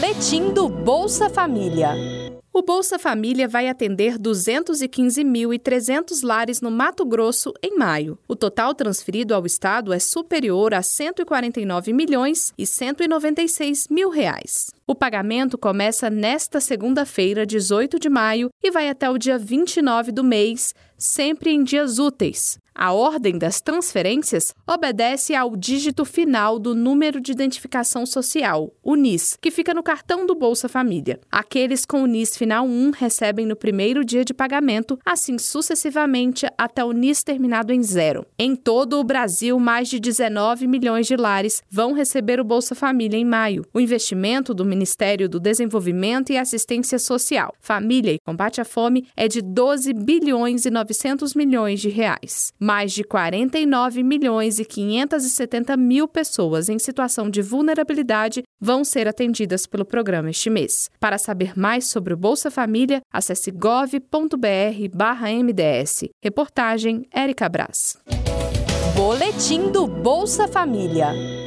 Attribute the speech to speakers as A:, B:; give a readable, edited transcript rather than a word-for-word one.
A: Boletim do Bolsa Família. O Bolsa Família vai atender 215.300 lares no Mato Grosso em maio. O total transferido ao Estado é superior a R$ 149.196.000. O pagamento começa nesta segunda-feira, 18 de maio, e vai até o dia 29 do mês, sempre em dias úteis. A ordem das transferências obedece ao dígito final do Número de Identificação Social, o NIS, que fica no cartão do Bolsa Família. Aqueles com o NIS final 1 recebem no primeiro dia de pagamento, assim sucessivamente até o NIS terminado em 0. Em todo o Brasil, mais de 19 milhões de lares vão receber o Bolsa Família em maio. O investimento do Ministério do Desenvolvimento e Assistência Social, Família e Combate à Fome é de 12 bilhões e 900 milhões de reais. Mais de 49 milhões e 570 mil pessoas em situação de vulnerabilidade vão ser atendidas pelo programa este mês. Para saber mais sobre o Bolsa Família, acesse gov.br/MDS. Reportagem Érica Brás. Boletim do Bolsa Família.